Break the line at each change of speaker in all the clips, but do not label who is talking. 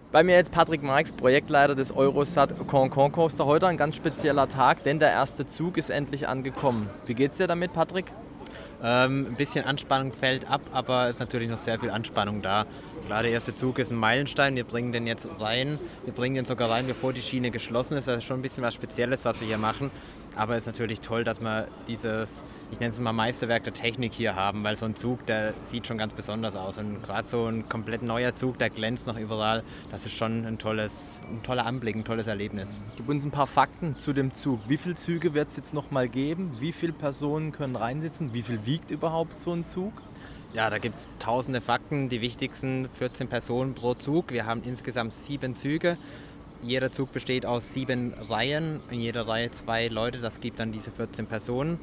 Bei mir jetzt Patrick Marx, Projektleiter des Eurosat Concon Coaster. Heute ein ganz spezieller Tag, denn der erste Zug ist endlich angekommen. Wie geht's dir damit, Patrick?
Ein bisschen Anspannung fällt ab, aber es ist natürlich noch sehr viel Anspannung da. Klar, der erste Zug ist ein Meilenstein, wir bringen den jetzt rein. Wir bringen den sogar rein, bevor die Schiene geschlossen ist. Das ist schon ein bisschen was Spezielles, was wir hier machen. Aber es ist natürlich toll, dass wir dieses, ich nenne es mal Meisterwerk der Technik hier haben, weil so ein Zug, der sieht schon ganz besonders aus. Und gerade so ein komplett neuer Zug, der glänzt noch überall, das ist schon ein toller Anblick, ein tolles Erlebnis.
Gib uns ein paar Fakten zu dem Zug. Wie viele Züge wird es jetzt noch mal geben? Wie viele Personen können reinsitzen? Wie viel wiegt überhaupt so ein Zug?
Ja, da gibt es tausende Fakten. Die wichtigsten 14 Personen pro Zug. Wir haben insgesamt 7 Züge. Jeder Zug besteht aus 7 Reihen. In jeder Reihe 2 Leute. Das gibt dann diese 14 Personen.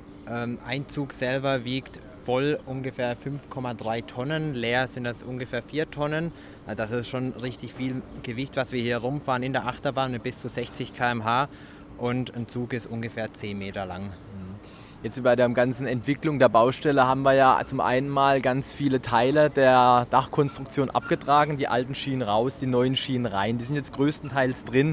Ein Zug selber wiegt voll ungefähr 5,3 Tonnen. Leer sind das ungefähr 4 Tonnen. Das ist schon richtig viel Gewicht, was wir hier rumfahren in der Achterbahn mit bis zu 60 km/h. Und ein Zug ist ungefähr 10 Meter lang.
Jetzt bei der ganzen Entwicklung der Baustelle haben wir ja zum einen mal ganz viele Teile der Dachkonstruktion abgetragen, die alten Schienen raus, die neuen Schienen rein. Die sind jetzt größtenteils drin.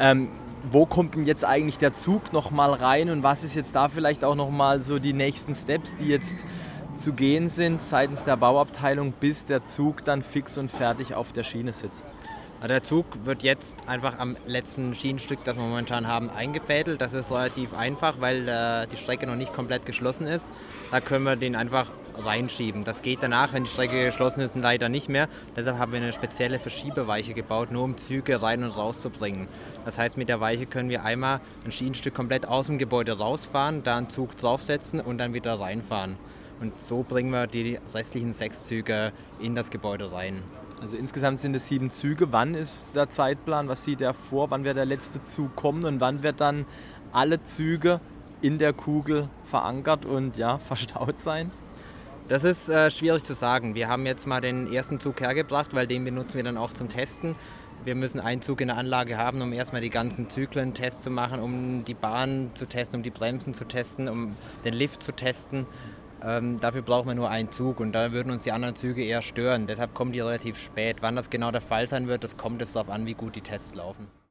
Wo kommt denn jetzt eigentlich der Zug nochmal rein und was ist jetzt da vielleicht auch nochmal so die nächsten Steps, die jetzt zu gehen sind seitens der Bauabteilung, bis der Zug dann fix und fertig auf der Schiene sitzt?
Der Zug wird jetzt einfach am letzten Schienenstück, das wir momentan haben, eingefädelt. Das ist relativ einfach, weil die Strecke noch nicht komplett geschlossen ist. Da können wir den einfach reinschieben. Das geht danach, wenn die Strecke geschlossen ist, leider nicht mehr. Deshalb haben wir eine spezielle Verschiebeweiche gebaut, nur um Züge rein und raus zu bringen. Das heißt, mit der Weiche können wir einmal ein Schienenstück komplett aus dem Gebäude rausfahren, da einen Zug draufsetzen und dann wieder reinfahren. Und so bringen wir die restlichen 6 Züge in das Gebäude rein.
Also insgesamt sind es 7 Züge. Wann ist der Zeitplan? Was sieht er vor? Wann wird der letzte Zug kommen? Und wann wird dann alle Züge in der Kugel verankert und verstaut sein?
Das ist schwierig zu sagen. Wir haben jetzt mal den ersten Zug hergebracht, weil den benutzen wir dann auch zum Testen. Wir müssen einen Zug in der Anlage haben, um erstmal die ganzen Zyklen-Tests zu machen, um die Bahn zu testen, um die Bremsen zu testen, um den Lift zu testen. Dafür brauchen wir nur einen Zug und da würden uns die anderen Züge eher stören. Deshalb kommen die relativ spät. Wann das genau der Fall sein wird, das kommt jetzt darauf an, wie gut die Tests laufen.